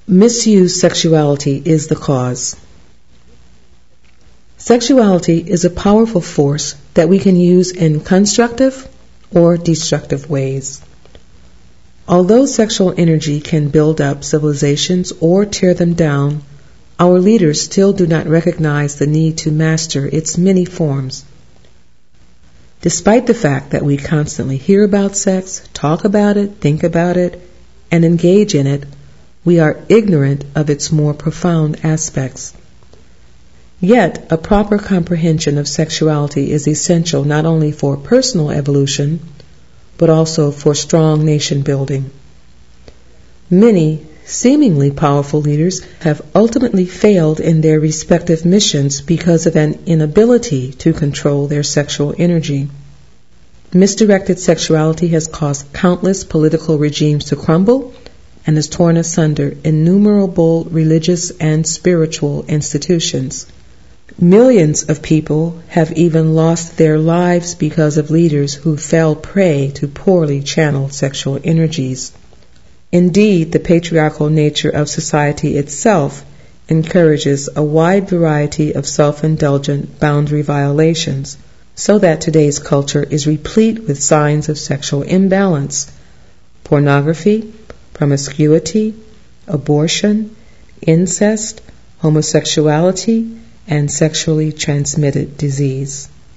Misused sexuality is the cause. Sexuality is a powerful force that we can use in constructive or destructive ways. Although sexual energy can build up civilizations or tear them down, our leaders still do not recognize the need to master its many forms. Despite the fact that we constantly hear about sex, talk about it, think about it, and engage in it, we are ignorant of its more profound aspects. Yet, a proper comprehension of sexuality is essential not only for personal evolution, but also for strong nation building. Many seemingly powerful leaders have ultimately failed in their respective missions because of an inability to control their sexual energy. Misdirected sexuality has caused countless political regimes to crumble and has torn asunder innumerable religious and spiritual institutions. Millions of people have even lost their lives because of leaders who fell prey to poorly channeled sexual energies. Indeed, the patriarchal nature of society itself encourages a wide variety of self-indulgent boundary violations, so that today's culture is replete with signs of sexual imbalance, pornography, promiscuity, abortion, incest, homosexuality, and sexually transmitted disease.